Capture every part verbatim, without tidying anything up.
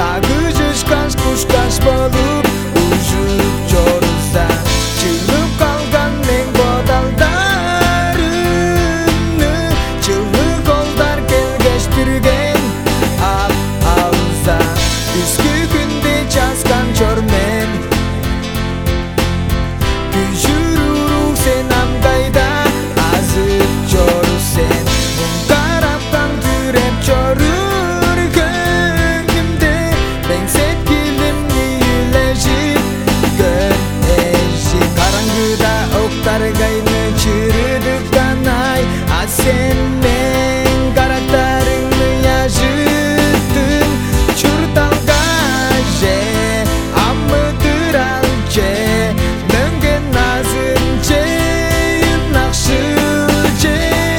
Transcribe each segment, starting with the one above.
сагышышкан кушкаш болуп ужуп жоруза чыгып калган мен бодалдарымны жылы колдар келгештирген ап алса түскү күндө жазган жормен күжүрүрү сен андайда азып жору сен мун караптан түреп жорур көңүмдө беңсет килимни үйлешип көнешип караңгыда октар кайны чырыдыккан ай а сен мен карактарыңды яжыттың чурталга же аммыдырал же мөңген назым же ынакшыл же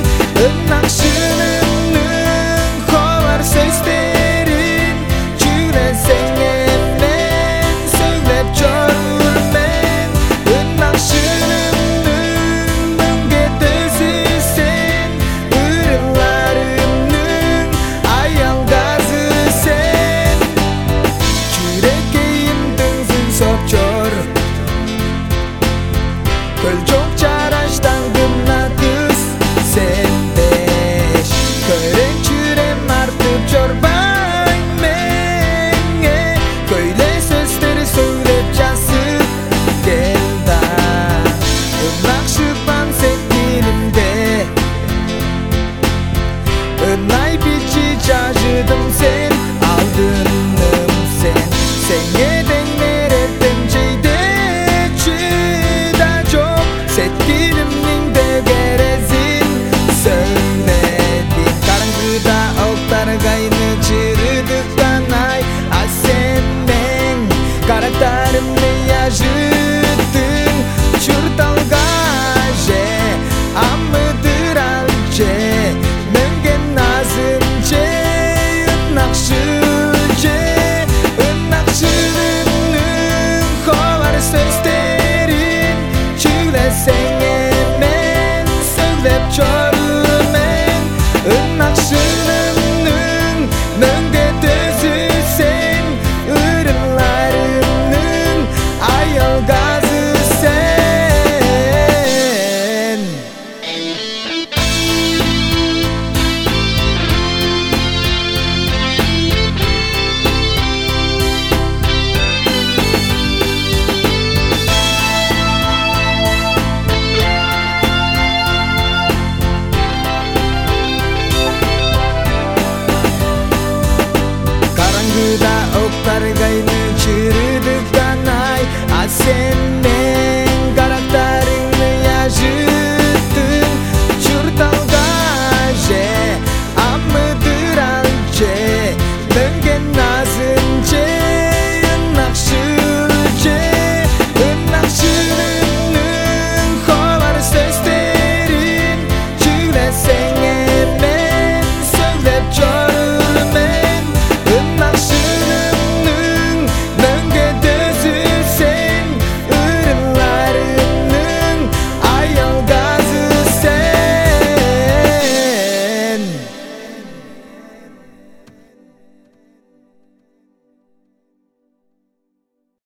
ынакшыныңның колар сөздерин жүйлесең мен сөйлеп жорур мен ынакшыныңның мөңге төзүсен ырыларымның аялгазы сен жүрекейимдин сыңсоп жор көл жок жараштан гымна кыз сен беш көрөң чүрем артып жорбайм менге көйле сөздөр сөйлеп жазып кел да ынакшыпан сеткилимде ынай бичи жажыдым сен алдыным сен сеңе тең мереттен жейде чыда жок сеткилимдин дегерезин сөйледим караңгыда октар кайны чырыдыккан ай а сен мен карактарымды яжыттың чурталга же аммыдырал же мөңген назым же ынакшыл же ынакшылыңның колар сөздерин жүйлесең мен сөйлеп жорур мен ынакшылыңның мөңге төзүсен ырыларымның аялгазы сен караңгыда октар кайны чырыдыккан ай а сен мен карактарыңды яжыттың чурталга же аммыдырал же мөңген назым же